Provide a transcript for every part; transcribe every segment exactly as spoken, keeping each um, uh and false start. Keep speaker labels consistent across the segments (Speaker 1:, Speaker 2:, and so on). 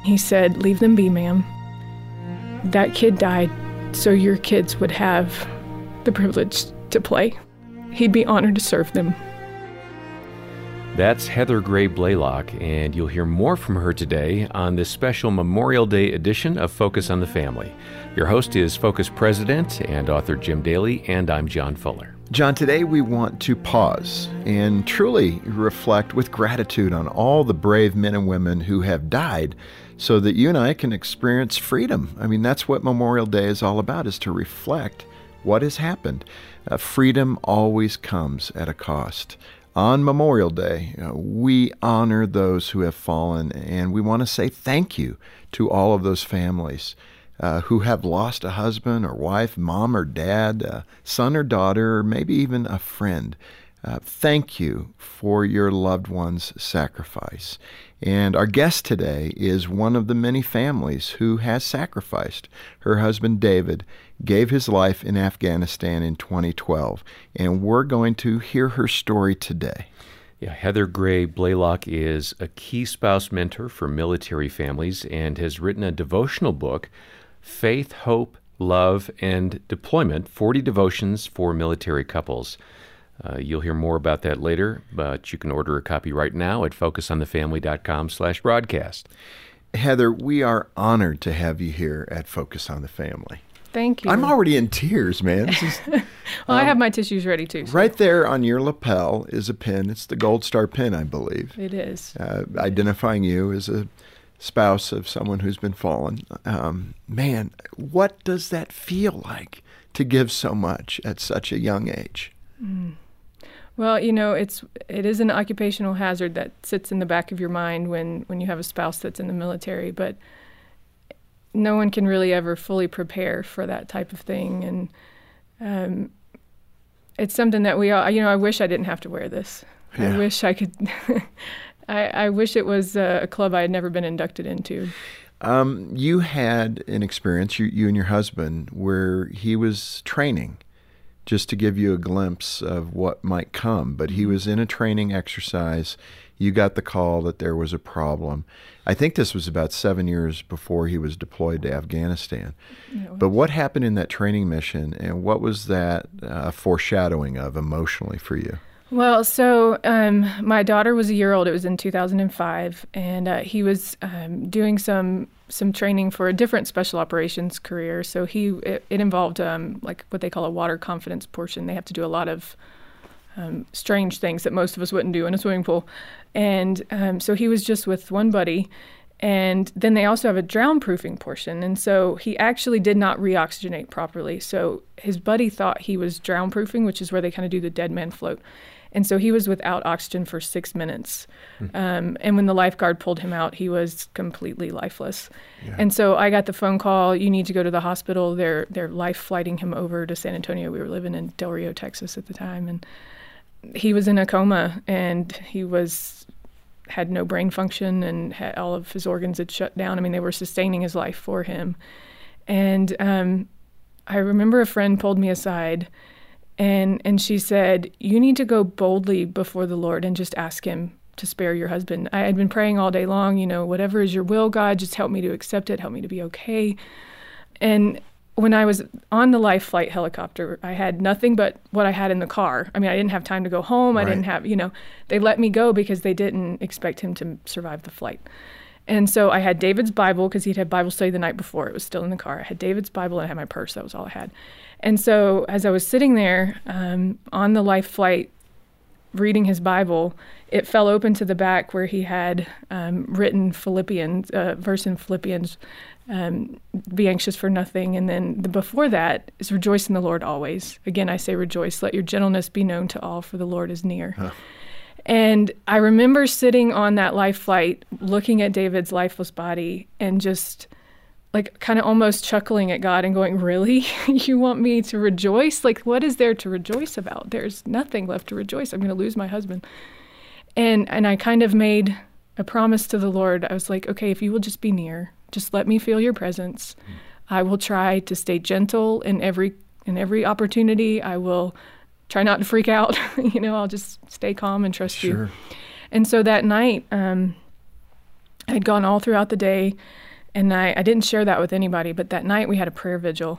Speaker 1: He said, "Leave them be, ma'am. That kid died so your kids would have the privilege to play. He'd be honored to serve them."
Speaker 2: That's Heather Gray Blaylock, and you'll hear more from her today on this special Memorial Day edition of Focus on the Family. Your host is Focus President and author Jim Daly, and I'm John Fuller.
Speaker 3: John, today we want to pause and truly reflect with gratitude on all the brave men and women who have died so that you and I can experience freedom. I mean, that's what Memorial Day is all about, is to reflect what has happened. Uh, freedom always comes at a cost. On Memorial Day, uh, we honor those who have fallen, and we want to say thank you to all of those families uh, who have lost a husband or wife, mom or dad, uh, son or daughter, or maybe even a friend. Uh, thank you for your loved one's sacrifice. And our guest today is one of the many families who has sacrificed. Her husband, David, gave his life in Afghanistan in twenty twelve, and we're going to hear her story today.
Speaker 2: Yeah, Heather Gray Blaylock is a key spouse mentor for military families and has written a devotional book, Faith, Hope, Love, and Deployment, forty Devotions for Military Couples. Uh, you'll hear more about that later, but you can order a copy right now at focusonthefamily.com slash broadcast.
Speaker 3: Heather, we are honored to have you here at Focus on the Family.
Speaker 1: Thank you.
Speaker 3: I'm already in tears, man. This is,
Speaker 1: well, um, I have my tissues ready, too. So.
Speaker 3: Right there on your lapel is a pin. It's the Gold Star pin, I believe.
Speaker 1: It is.
Speaker 3: Uh, identifying you as a spouse of someone who's been fallen. Um, man, what does that feel like to give so much at such a young age?
Speaker 1: Mm. Well, you know, it's it is an occupational hazard that sits in the back of your mind when, when you have a spouse that's in the military, but no one can really ever fully prepare for that type of thing. And um, it's something that we all, you know, I wish I didn't have to wear this. Yeah. I wish I could, I, I wish it was a club I had never been inducted into.
Speaker 3: Um, you had an experience, you, you and your husband, where he was training, just to give you a glimpse of what might come. But he was in a training exercise. You got the call that there was a problem. I think this was about seven years before he was deployed to Afghanistan. But what happened in that training mission, and what was that uh, foreshadowing of emotionally for you?
Speaker 1: Well, so um, my daughter was a year old. It was in two thousand five, and uh, he was um, doing some some training for a different special operations career. So he it, it involved um, like what they call a water confidence portion. They have to do a lot of um, strange things that most of us wouldn't do in a swimming pool. And um, so he was just with one buddy. And then they also have a drown-proofing portion. And so he actually did not re-oxygenate properly. So his buddy thought he was drown-proofing, which is where they kind of do the dead man float. And so he was without oxygen for six minutes. Mm-hmm. Um, and when the lifeguard pulled him out, he was completely lifeless. Yeah. And so I got the phone call, you need to go to the hospital. They're they're life flighting him over to San Antonio. We were living in Del Rio, Texas at the time. And he was in a coma, and he was had no brain function, and had, all of his organs had shut down. I mean, they were sustaining his life for him. And um, I remember a friend pulled me aside, and and she said, you need to go boldly before the Lord and just ask him to spare your husband. I had been praying all day long, you know, whatever is your will, God, just help me to accept it, help me to be okay. And when I was on the life flight helicopter, I had nothing but what I had in the car. I mean, I didn't have time to go home. I right. didn't have, you know, they let me go because they didn't expect him to survive the flight. And so I had David's Bible, because he'd had Bible study the night before. It was still in the car. I had David's Bible, and I had my purse. That was all I had. And so as I was sitting there um, on the life flight reading his Bible, it fell open to the back where he had um, written Philippians, a uh, verse in Philippians, um, be anxious for nothing. And then the, before that is rejoice in the Lord always. Again, I say rejoice. Let your gentleness be known to all, for the Lord is near. Huh. And I remember sitting on that life flight, looking at David's lifeless body, and just like kind of almost chuckling at God and going, really? You want me to rejoice? Like, what is there to rejoice about? There's nothing left to rejoice. I'm going to lose my husband. And and I kind of made a promise to the Lord. I was like, okay, if you will just be near, just let me feel your presence. Mm. I will try to stay gentle in every in every opportunity. I will try not to freak out. you know, I'll just stay calm and trust sure. you. And so that night, um, I'd gone all throughout the day, and I, I didn't share that with anybody, but that night we had a prayer vigil.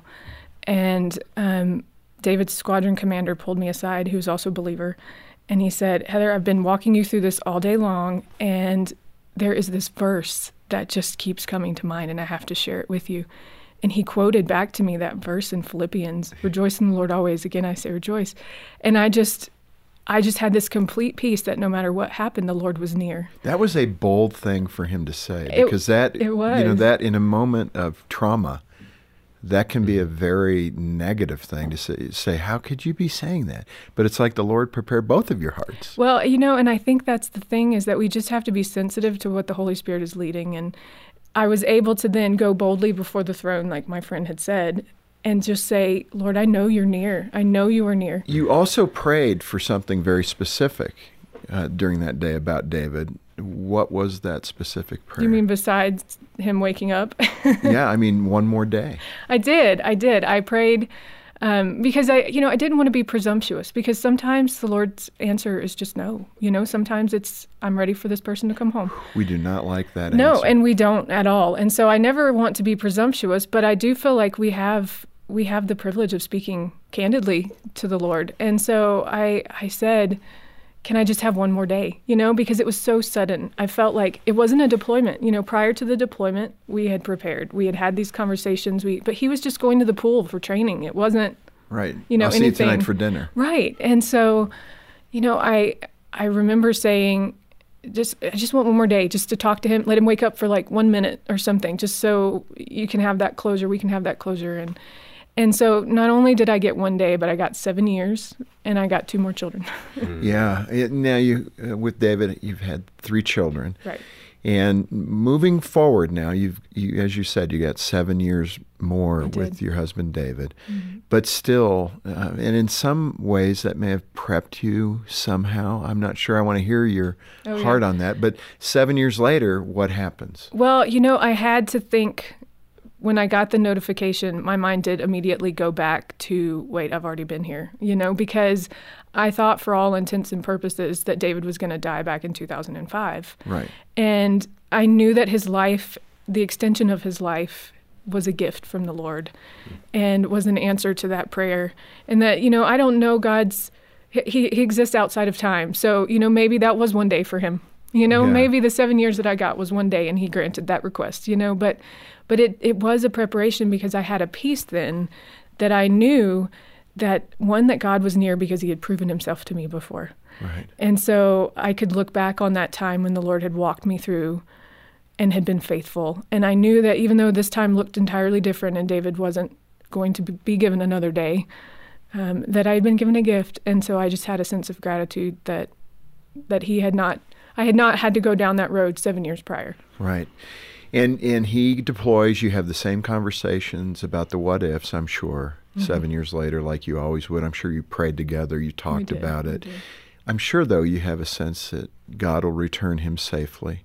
Speaker 1: And um, David's squadron commander pulled me aside, who was also a believer, and he said, Heather, I've been walking you through this all day long, and there is this verse that just keeps coming to mind, and I have to share it with you. And he quoted back to me that verse in Philippians, rejoice in the Lord always. Again, I say rejoice. And I just... I just had this complete peace that no matter what happened, the Lord was near.
Speaker 3: That was a bold thing for him to say,
Speaker 1: It-
Speaker 3: because that,
Speaker 1: it was.
Speaker 3: you know, that in a moment of trauma, that can be a very negative thing to say, say, how could you be saying that? But it's like the Lord prepared both of your hearts.
Speaker 1: Well, you know, and I think that's the thing, is that we just have to be sensitive to what the Holy Spirit is leading. And I was able to then go boldly before the throne, like my friend had said, and just say, Lord, I know you're near. I know you are near.
Speaker 3: You also prayed for something very specific uh, during that day about David. What was that specific prayer?
Speaker 1: You mean besides him waking up?
Speaker 3: Yeah, I mean, one more day.
Speaker 1: I did. I did. I prayed um, because I, you know, I didn't want to be presumptuous, because sometimes the Lord's answer is just no. You know, sometimes it's, I'm ready for this person to come home.
Speaker 3: We do not like that
Speaker 1: No,
Speaker 3: answer.
Speaker 1: and we don't at all. And so I never want to be presumptuous, but I do feel like we have we have the privilege of speaking candidly to the Lord. And so I I said, can I just have one more day? You know, because it was so sudden. I felt like it wasn't a deployment. You know, prior to the deployment, we had prepared. We had had these conversations. We, but he was just going to the pool for training. It wasn't,
Speaker 3: Right.
Speaker 1: you know,
Speaker 3: I'll
Speaker 1: anything.
Speaker 3: see you tonight for dinner.
Speaker 1: Right. And so, you know, I I remember saying, just I just want one more day just to talk to him, let him wake up for like one minute or something, just so you can have that closure, we can have that closure. And and so not only did I get one day, but I got seven years and I got two more children.
Speaker 3: Yeah. It- now, you uh, with David, you've had three children.
Speaker 1: Right.
Speaker 3: And moving forward now, you've, you, as you said, you got seven years more
Speaker 1: I did.
Speaker 3: with your husband, David.
Speaker 1: Mm-hmm.
Speaker 3: But still, uh, and in some ways that may have prepped you somehow. I'm not sure. I want to hear your
Speaker 1: Oh, yeah.
Speaker 3: heart on that. But seven years later, what happens?
Speaker 1: Well, you know, I had to think, when I got the notification, my mind did immediately go back to, wait, I've already been here, you know, because I thought for all intents and purposes that David was going to die back in two thousand five.
Speaker 3: Right.
Speaker 1: And I knew that his life, the extension of his life, was a gift from the Lord and was an answer to that prayer. And that, you know, I don't know God's, he, he exists outside of time. So, you know, maybe that was one day for him. You know,
Speaker 3: Yeah.
Speaker 1: maybe the seven years that I got was one day and he granted that request, you know, but but it, it was a preparation, because I had a peace then that I knew that, one, that God was near because he had proven himself to me before.
Speaker 3: Right.
Speaker 1: And so I could look back on that time when the Lord had walked me through and had been faithful. And I knew that even though this time looked entirely different and David wasn't going to be given another day, um, that I had been given a gift. And so I just had a sense of gratitude that that he had not, I had not had to go down that road seven years prior.
Speaker 3: Right. And and he deploys, you have the same conversations about the what ifs, I'm sure,
Speaker 1: Mm-hmm.
Speaker 3: seven years later, like you always would. I'm sure you prayed together, you talked
Speaker 1: did,
Speaker 3: about
Speaker 1: we
Speaker 3: it.
Speaker 1: did.
Speaker 3: I'm sure, though, you have a sense that God will return him safely.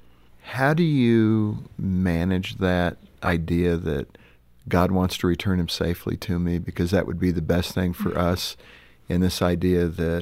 Speaker 3: How do you manage that idea that God wants to return him safely to me? Because that would be the best thing for us, in this idea that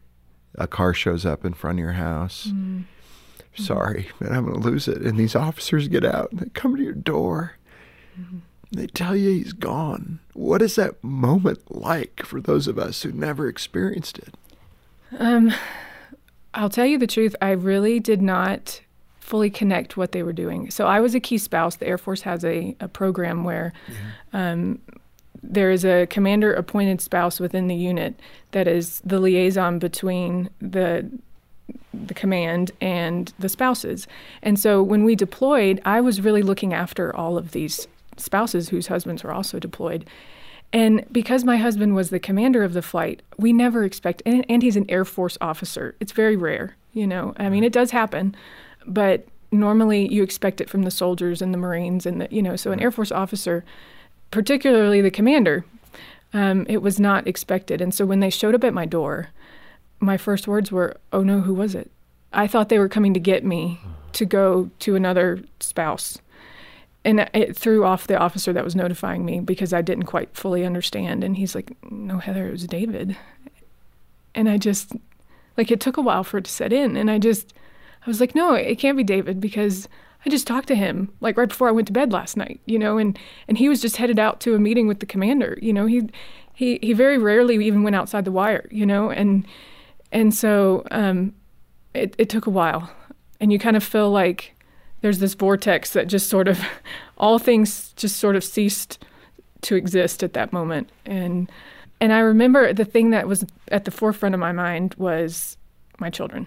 Speaker 3: a car shows up in front of your house.
Speaker 1: Mm.
Speaker 3: Sorry, but I'm going to lose it. And these officers get out and they come to your door.
Speaker 1: Mm-hmm.
Speaker 3: They tell you he's gone. What is that moment like for those of us who never experienced it?
Speaker 1: Um, I'll tell you the truth. I really did not fully connect what they were doing. So I was a key spouse. The Air Force has a, a program where um, there is a commander-appointed spouse within the unit that is the liaison between the the command and the spouses. And so when we deployed, I was really looking after all of these spouses whose husbands were also deployed. And because my husband was the commander of the flight, we never expect, and, and he's an Air Force officer. It's very rare, you know. I mean, it does happen, but normally you expect it from the soldiers and the Marines and the, you know, so an Air Force officer, particularly the commander, um, it was not expected. And so when they showed up at my door, my first words were, oh no, who was it? I thought they were coming to get me to go to another spouse. And it threw off the officer that was notifying me because I didn't quite fully understand. And he's like, no, Heather, it was David. And I just, like, it took a while for it to set in. And I just, I was like, no, it can't be David, because I just talked to him like right before I went to bed last night, you know, and, and he was just headed out to a meeting with the commander. You know, he he he very rarely even went outside the wire, you know, and and so um, it, it took a while. And you kind of feel like there's this vortex that just sort of, all things just sort of ceased to exist at that moment. And and I remember the thing that was at the forefront of my mind was my children.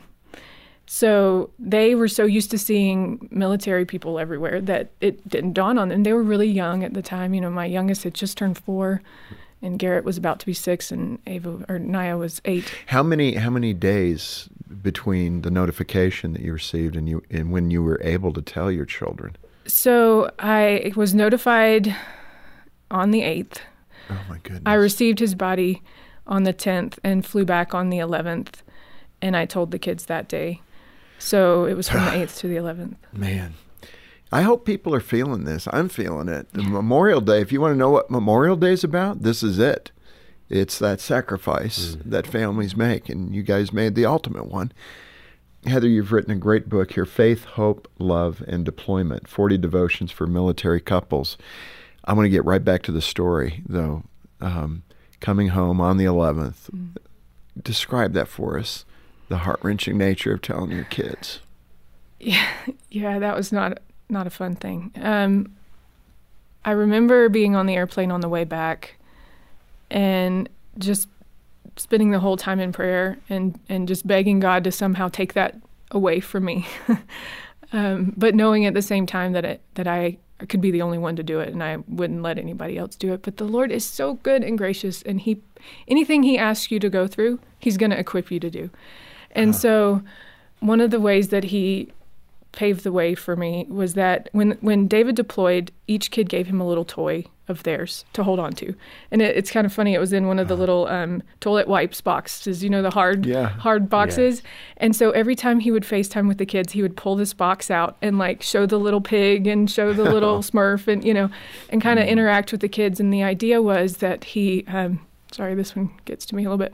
Speaker 1: So they were so used to seeing military people everywhere that it didn't dawn on them. They were really young at the time. You know, my youngest had just turned four, and Garrett was about to be six, and Ava or Naya was eight.
Speaker 3: How many how many days between the notification that you received and you and when you were able to tell your children?
Speaker 1: So I was notified on the eighth.
Speaker 3: Oh my goodness!
Speaker 1: I received his body on the tenth and flew back on the eleventh, and I told the kids that day. So it was from the eighth to the eleventh.
Speaker 3: Man, I hope people are feeling this. I'm feeling it. The Memorial Day, if you want to know what Memorial Day is about, this is it. It's that sacrifice mm. that families make, and you guys made the ultimate one. Heather, you've written a great book here, Faith, Hope, Love, and Deployment, forty Devotions for Military Couples. I want to get right back to the story, though. Um, coming home on the eleventh, mm. describe that for us. The heart-wrenching nature of telling your kids.
Speaker 1: Yeah, yeah, that was not not a fun thing. Um, I remember being on the airplane on the way back and just spending the whole time in prayer and, and just begging God to somehow take that away from me. um, but knowing at the same time that it, that I could be the only one to do it and I wouldn't let anybody else do it. But the Lord is so good and gracious, and he anything he asks you to go through, he's going to equip you to do. And huh. so one of the ways that he paved the way for me was that when when David deployed, each kid gave him a little toy of theirs to hold on to. And it, it's kind of funny. It was in one of the little um, toilet wipes boxes, you know, the hard
Speaker 3: yeah.
Speaker 1: hard boxes.
Speaker 3: Yeah.
Speaker 1: And so every time he would FaceTime with the kids, he would pull this box out and like show the little pig and show the little Smurf and, you know, and kind of mm. interact with the kids. And the idea was that he, um, sorry, this one gets to me a little bit,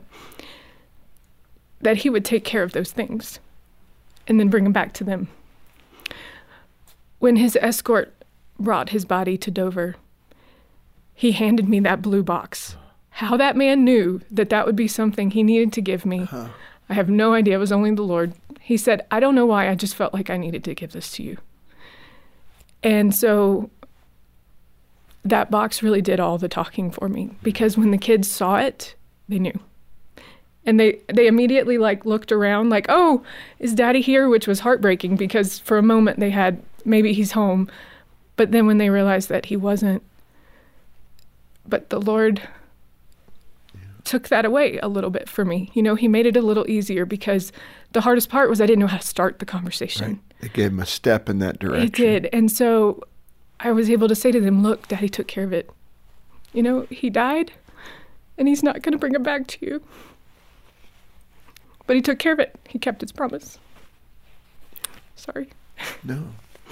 Speaker 1: that he would take care of those things and then bring them back to them. When his escort brought his body to Dover, he handed me that blue box. How that man knew that that would be something he needed to give me, huh. I have no idea. It was only the Lord. He said, I don't know why, I just felt like I needed to give this to you. And so that box really did all the talking for me, because when the kids saw it, they knew. And they, they immediately like looked around like, oh, is Daddy here? Which was heartbreaking, because for a moment they had, maybe he's home. But then when they realized that he wasn't, but the Lord yeah. took that away a little bit for me. You know, he made it a little easier, because the hardest part was I didn't know how to start the conversation.
Speaker 3: Right. It gave him a step in that direction.
Speaker 1: It did. And so I was able to say to them, look, Daddy took care of it. You know, he died, and he's not going to bring it back to you. But he took care of it. He kept his promise. Sorry.
Speaker 3: No.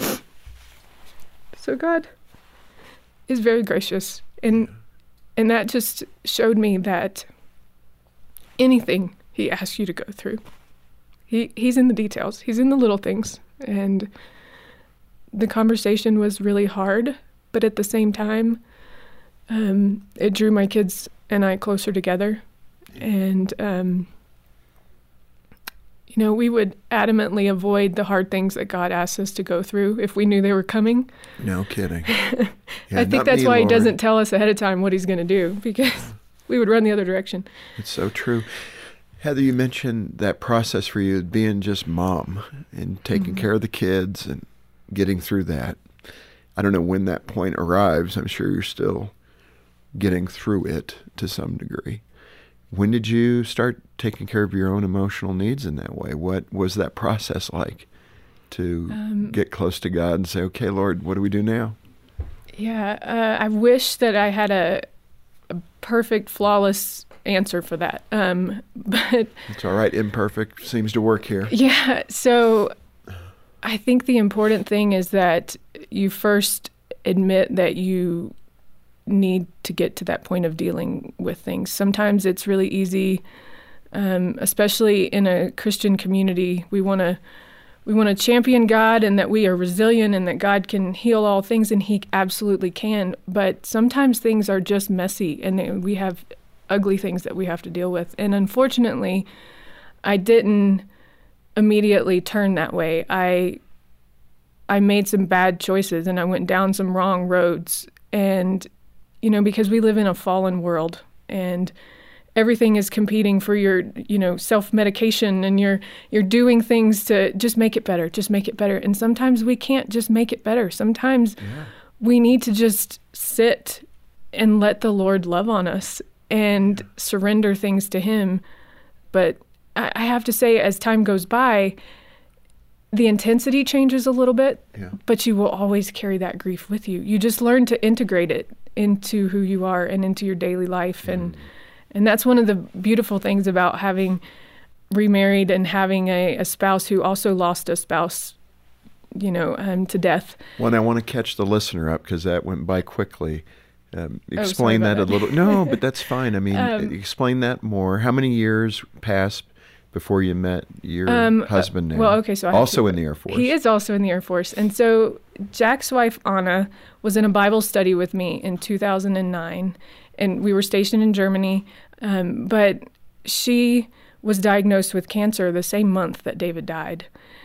Speaker 1: So God is very gracious. And and that just showed me that anything he asks you to go through, he, he's in the details. He's in the little things. And the conversation was really hard, but at the same time, um, it drew my kids and I closer together. And um you know, we would adamantly avoid the hard things that God asks us to go through if we knew they were coming.
Speaker 3: No kidding.
Speaker 1: Yeah, I think that's
Speaker 3: me,
Speaker 1: why
Speaker 3: Lord.
Speaker 1: he doesn't tell us ahead of time what he's going to do, because we would run the other direction.
Speaker 3: It's so true. Heather, you mentioned that process for you being just mom and taking mm-hmm. care of the kids and getting through that. I don't know when that point arrives. I'm sure you're still getting through it to some degree. When did you start taking care of your own emotional needs in that way? What was that process like to um, get close to God and say, okay, Lord, what do we do now?
Speaker 1: Yeah, uh, I wish that I had a, a perfect, flawless answer for that. Um, but
Speaker 3: it's all right. Imperfect seems to work here.
Speaker 1: Yeah. So I think the important thing is that you first admit that you need to get to that point of dealing with things. Sometimes it's really easy, um, especially in a Christian community. We want to we want to champion God and that we are resilient and that God can heal all things, and he absolutely can. But sometimes things are just messy and we have ugly things that we have to deal with. And unfortunately, I didn't immediately turn that way. I I made some bad choices and I went down some wrong roads. And, you know, because we live in a fallen world and everything is competing for your, you know, self-medication, and you're you're doing things to just make it better, just make it better. And sometimes we can't just make it better. Sometimes yeah. we need to just sit and let the Lord love on us and yeah. surrender things to him. But I, I have to say, as time goes by, the intensity changes a little bit, yeah. but you will always carry that grief with you. You just learn to integrate it into who you are and into your daily life. Mm. And and that's one of the beautiful things about having remarried and having a, a spouse who also lost a spouse, you know, um, to death.
Speaker 3: Well, and I want to catch the listener up because that went by quickly. Um, explain oh, that, that a little. No, but that's fine. I mean, um, explain that more. How many years passed before you met your um, husband now?
Speaker 1: Well, okay, so I
Speaker 3: also
Speaker 1: to,
Speaker 3: in the Air Force.
Speaker 1: He is also in the Air Force. And so Jack's wife, Anna, was in a Bible study with me in two thousand nine, and we were stationed in Germany. Um, but she was diagnosed with cancer the same month that David died.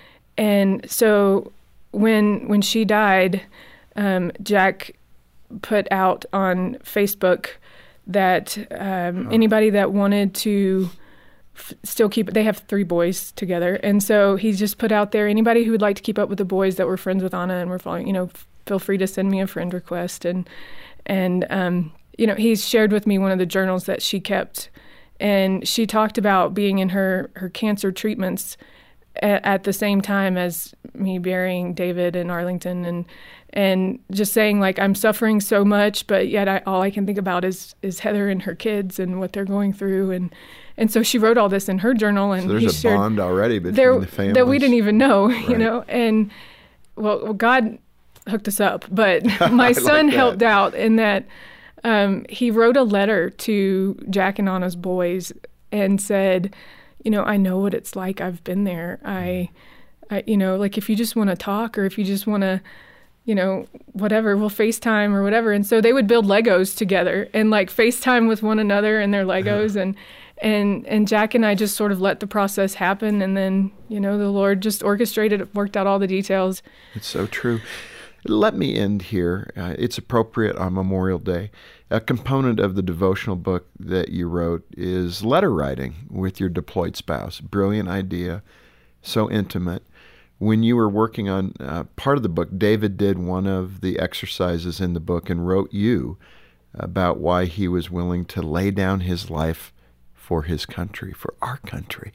Speaker 1: And so when when she died, um, Jack put out on Facebook that um, oh. anybody that wanted to f- still keep, they have three boys together, and so he just put out there, anybody who would like to keep up with the boys that were friends with Anna and were following, you know, f- feel free to send me a friend request. And and um, you know, he's shared with me one of the journals that she kept, and she talked about being in her her cancer treatments a- at the same time as me burying David in Arlington, and and just saying, like, I'm suffering so much, but yet I, all I can think about is is Heather and her kids and what they're going through. And and so she wrote all this in her journal. And
Speaker 3: so there's
Speaker 1: he
Speaker 3: a
Speaker 1: shared
Speaker 3: bond already between
Speaker 1: there,
Speaker 3: the families.
Speaker 1: That we didn't even know,
Speaker 3: right.
Speaker 1: you know. And, well, well, God hooked us up. But my son
Speaker 3: like
Speaker 1: helped out in that um, he wrote a letter to Jack and Anna's boys and said, you know, I know what it's like. I've been there. I, I you know, like, if you just want to talk, or if you just want to, you know, whatever, we'll FaceTime or whatever. And so they would build Legos together and, like, FaceTime with one another and their Legos. and and and Jack and I just sort of let the process happen. And then, you know, the Lord just orchestrated it, worked out all the details.
Speaker 3: It's so true. Let me end here. Uh, it's appropriate on Memorial Day. A component of the devotional book that you wrote is letter writing with your deployed spouse. Brilliant idea, so intimate. When you were working on uh, part of the book, David did one of the exercises in the book and wrote you about why he was willing to lay down his life for his country, for our country.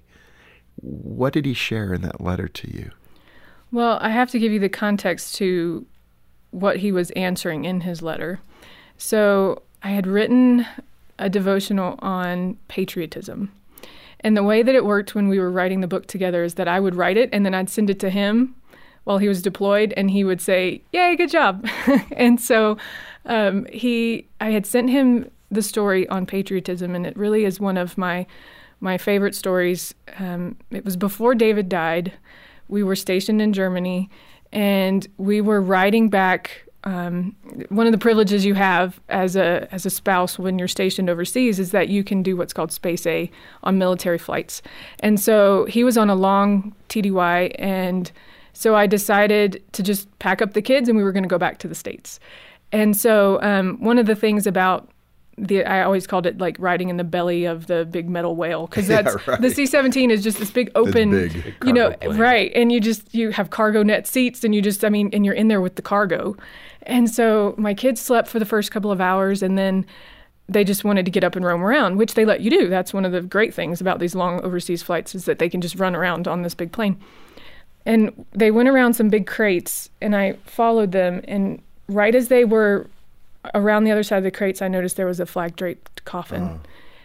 Speaker 3: What did he share in that letter to you?
Speaker 1: Well, I have to give you the context to what he was answering in his letter. So I had written a devotional on patriotism. And the way that it worked when we were writing the book together is that I would write it and then I'd send it to him while he was deployed, and he would say, yay, good job. And so um, he, I had sent him the story on patriotism, and it really is one of my my favorite stories. Um, it was before David died. We were stationed in Germany, and we were riding back. Um, one of the privileges you have as a as a spouse when you're stationed overseas is that you can do what's called Space A on military flights. And so he was on a long T D Y, and so I decided to just pack up the kids, and we were going to go back to the States. And so um, one of the things about the I always called it like riding in the belly of the big metal whale, because that's yeah, right. The C seventeen is just this big open,
Speaker 3: this big
Speaker 1: you know,
Speaker 2: plane.
Speaker 1: Right, and you just you have cargo net seats, and you just I mean, and you're in there with the cargo. And so my kids slept for the first couple of hours, and then they just wanted to get up and roam around, which they let you do. That's one of the great things about these long overseas flights is that they can just run around on this big plane. And they went around some big crates, and I followed them, and right as they were around the other side of the crates, I noticed there was a flag-draped coffin. Oh.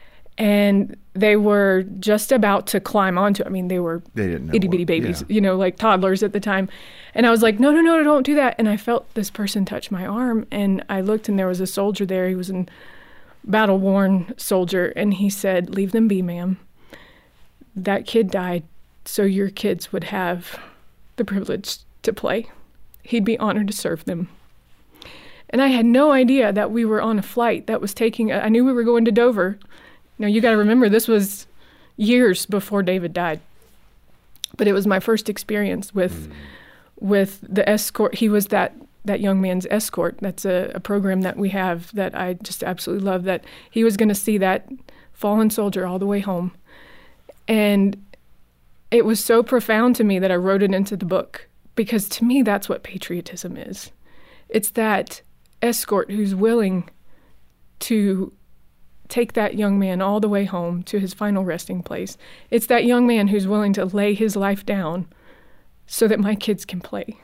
Speaker 1: And they were just about to climb onto it. I mean, they were
Speaker 3: they didn't know
Speaker 1: itty-bitty
Speaker 3: what,
Speaker 1: babies,
Speaker 3: yeah.
Speaker 1: you know, like toddlers at the time. And I was like, no, no, no, don't do that. And I felt this person touch my arm. And I looked, and there was a soldier there. He was a battle-worn soldier. And he said, leave them be, ma'am. That kid died so your kids would have the privilege to play. He'd be honored to serve them. And I had no idea that we were on a flight that was taking, I knew we were going to Dover. Now, you got to remember, this was years before David died. But it was my first experience with mm. with the escort. He was that, that young man's escort. That's a, a program that we have that I just absolutely love, that he was going to see that fallen soldier all the way home. And it was so profound to me that I wrote it into the book, because to me, that's what patriotism is. It's that escort who's willing to take that young man all the way home to his final resting place. It's that young man who's willing to lay his life down so that my kids can play.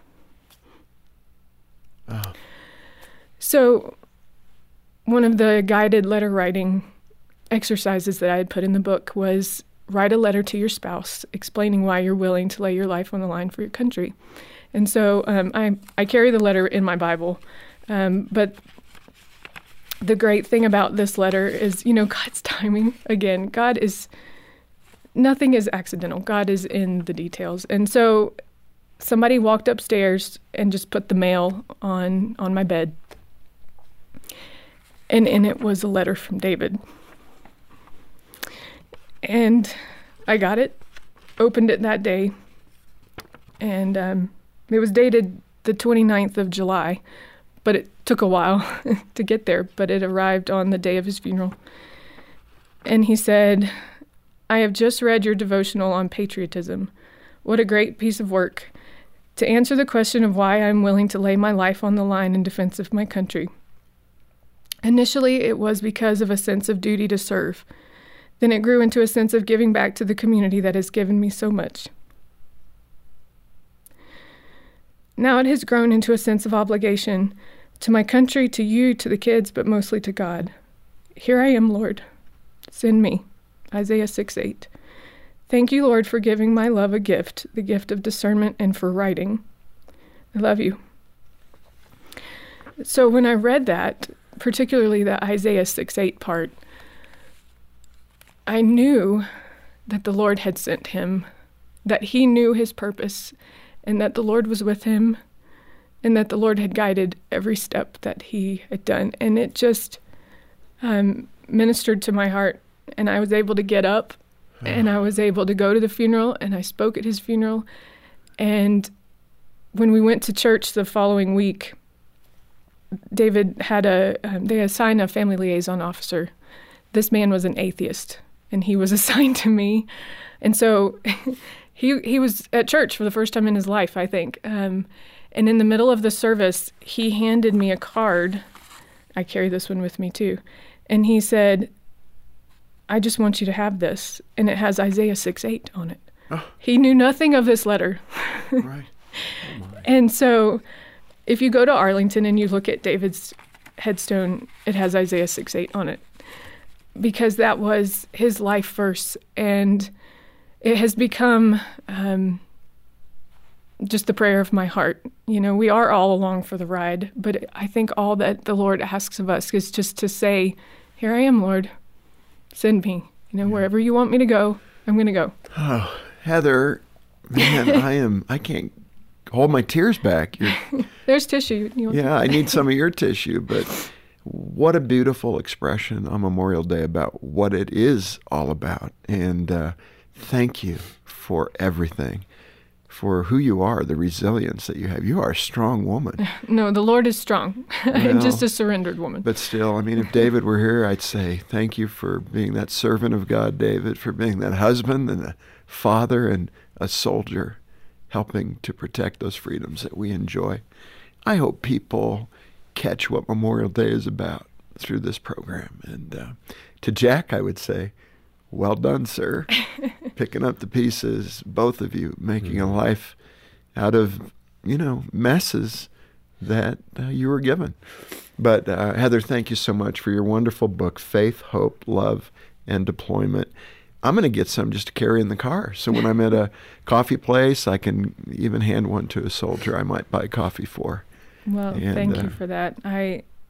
Speaker 1: Oh. So one of the guided letter writing exercises that I had put in the book was write a letter to your spouse explaining why you're willing to lay your life on the line for your country. And so um, I, I carry the letter in my Bible. Um, but the great thing about this letter is, you know, God's timing. Again, God is, nothing is accidental. God is in the details. And so somebody walked upstairs and just put the mail on, on my bed. And in it was a letter from David. And I got it, opened it that day, and um, it was dated the twenty-ninth of July, but it took a while to get there, but it arrived on the day of his funeral. And he said, I have just read your devotional on patriotism. What a great piece of work. To answer the question of why I'm willing to lay my life on the line in defense of my country. Initially, it was because of a sense of duty to serve. Then it grew into a sense of giving back to the community that has given me so much. Now it has grown into a sense of obligation to my country, to you, to the kids, but mostly to God. Here I am, Lord. Send me. Isaiah six eight. Thank you, Lord, for giving my love a gift, the gift of discernment, and for writing. I love you. So when I read that, particularly the Isaiah six eight part, I knew that the Lord had sent him, that he knew his purpose, and that the Lord was with him, and that the Lord had guided every step that he had done. And it just um, ministered to my heart, and I was able to get up, and I was able to go to the funeral, and I spoke at his funeral. And when we went to church the following week, David had a, um, they assigned a family liaison officer. This man was an atheist, and he was assigned to me. And so he he was at church for the first time in his life, I think. Um, and in the middle of the service, he handed me a card. I carry this one with me too. And he said, I just want you to have this. And it has Isaiah six eight on it. Oh. He knew nothing of this letter. Right. Oh my. And so if you go to Arlington and you look at David's headstone, it has Isaiah six eight on it, because that was his life verse. And it has become um, just the prayer of my heart. You know, we are all along for the ride, but I think all that the Lord asks of us is just to say, here I am, Lord, send me. You know, yeah. Wherever you want me to go, I'm going to go.
Speaker 3: Oh, Heather, man, I am, I can't hold my tears back. You're,
Speaker 1: There's tissue. You
Speaker 3: yeah, I need some of your tissue, but what a beautiful expression on Memorial Day about what it is all about. And uh, thank you for everything, for who you are, the resilience that you have. You are a strong woman.
Speaker 1: No, the Lord is strong. I'm well, just a surrendered woman.
Speaker 3: But still, I mean, if David were here, I'd say thank you for being that servant of God, David, for being that husband and a father and a soldier, helping to protect those freedoms that we enjoy. I hope people catch what Memorial Day is about through this program. And uh, to Jack, I would say, well done, sir. Picking up the pieces, both of you, making mm-hmm. a life out of, you know, messes that uh, you were given. But uh, Heather, thank you so much for your wonderful book, Faith, Hope, Love, and Deployment. I'm going to get some just to carry in the car. So when I'm at a coffee place, I can even hand one to a soldier I might buy coffee for.
Speaker 1: Well, and, thank uh, you for that. I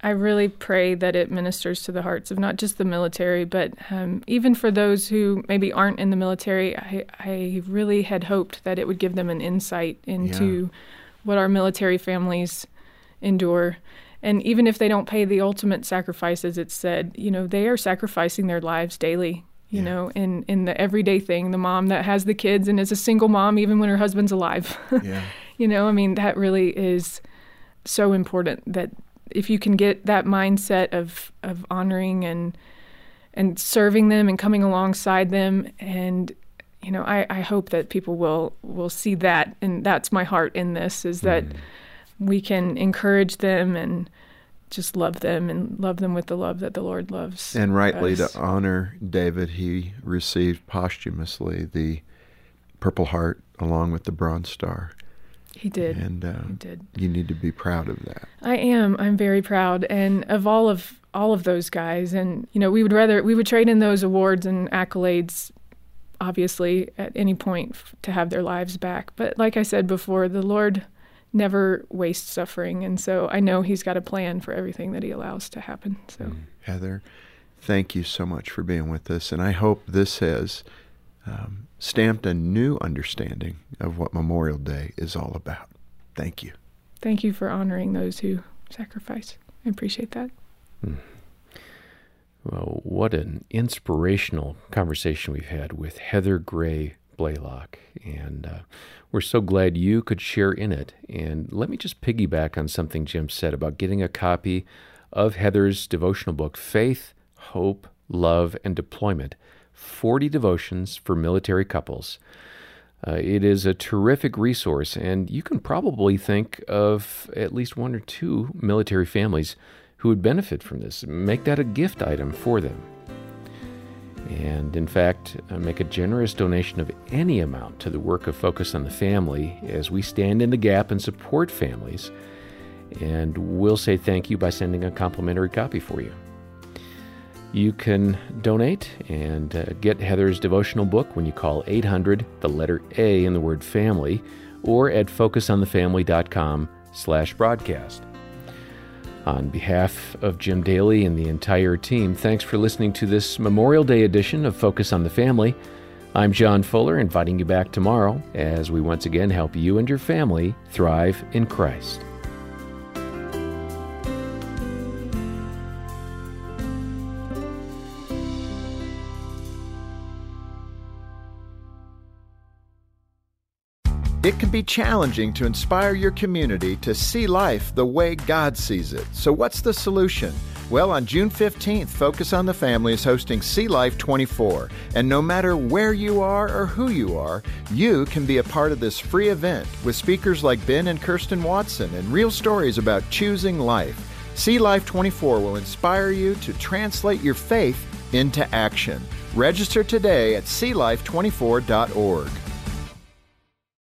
Speaker 1: I really pray that it ministers to the hearts of not just the military, but um, even for those who maybe aren't in the military. I, I really had hoped that it would give them an insight into yeah. what our military families endure. And even if they don't pay the ultimate sacrifice, as it's said, you know, they are sacrificing their lives daily, you yeah. know, in, in the everyday thing. The mom that has the kids and is a single mom even when her husband's alive. yeah. You know, I mean, that really is so important, that if you can get that mindset of, of honoring and and serving them and coming alongside them, and you know, I, I hope that people will will see that, and that's my heart in this, is that mm. we can encourage them and just love them and love them with the love that the Lord loves.
Speaker 3: And rightly
Speaker 1: us.
Speaker 3: To honor David, he received posthumously the Purple Heart along with the Bronze Star.
Speaker 1: He did.
Speaker 3: And uh,
Speaker 1: he did.
Speaker 3: You need to be proud of that.
Speaker 1: I am. I'm very proud, and of all of all of those guys. And you know, we would rather we would trade in those awards and accolades, obviously, at any point f- to have their lives back. But like I said before, the Lord never wastes suffering, and so I know He's got a plan for everything that He allows to happen. So, mm.
Speaker 3: Heather, thank you so much for being with us, and I hope this has Um, stamped a new understanding of what Memorial Day is all about. Thank you.
Speaker 1: Thank you for honoring those who sacrifice. I appreciate that. Hmm.
Speaker 2: Well, what an inspirational conversation we've had with Heather Gray Blaylock, and uh, we're so glad you could share in it. And let me just piggyback on something Jim said about getting a copy of Heather's devotional book, Faith, Hope, Love, and Deployment, forty Devotions for Military Couples. Uh, it is a terrific resource, and you can probably think of at least one or two military families who would benefit from this. Make that a gift item for them. And in fact, uh, make a generous donation of any amount to the work of Focus on the Family as we stand in the gap and support families. And we'll say thank you by sending a complimentary copy for you. You can donate and uh, get Heather's devotional book when you call eight hundred, the letter A in the word family, or at focusonthefamily.com slash broadcast. On behalf of Jim Daly and the entire team, thanks for listening to this Memorial Day edition of Focus on the Family. I'm John Fuller, inviting you back tomorrow as we once again help you and your family thrive in Christ.
Speaker 3: It can be challenging to inspire your community to see life the way God sees it. So what's the solution? Well, on June fifteenth, Focus on the Family is hosting See Life twenty-four. And no matter where you are or who you are, you can be a part of this free event with speakers like Ben and Kirsten Watson and real stories about choosing life. See Life twenty-four will inspire you to translate your faith into action. Register today at see life twenty-four dot org.